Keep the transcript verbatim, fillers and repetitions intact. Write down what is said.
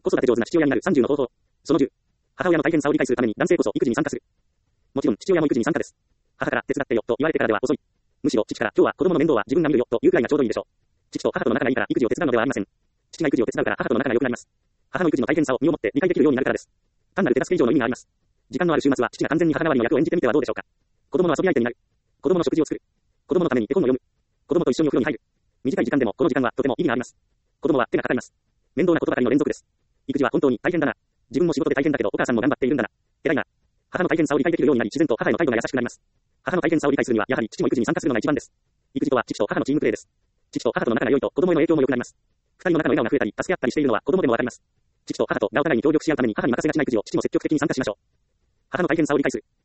子育て上手な父親になるさんじゅうの方法。そのじゅう。母親の大変さを理解するために男性こそ育児に参加する。もちろん父親も育児に参加です。母から手伝ってよと言われてからでは遅い。むしろ父から今日は子供の面倒は自分が見るよというくらいがちょうどいいでしょう。父と母との仲がいいから育児を手伝うのではありません。父が育児を手伝うから母との仲が良くなります。母の育児の大変さを身をもって理解できるようになるからです。単なる手助け以上の意味があります。時間のある週末は父が完全に母代わりの役を演じてみてはどうでしょうか。子供の遊び相手になる。子供の食事を作る。子供のために絵本を読む。子供と一緒にお風呂に入る。短い時間でもこの時間はとても意味があります。子供は手がかかります。面倒なことばかりの連続です。育児は本当に大変だな。自分も仕事で大変だけどお母さんも頑張っているんだな。偉いな。母の大変さを理解できるようになり自然と母への態度が優しくなります。母の大変さを理解するにはやはり父も育児に参加するのが一番です。育児とは父と母のチームプレーです。父と母との仲が良いと子供への影響も良くなります。二人の仲の笑顔が増えたり助け合ったりしているのは子供でもわかります。父と母とがお互いに協力し合うために母に任せがちな育児を父も積極的に参加しましょう。母の大変さを理解する。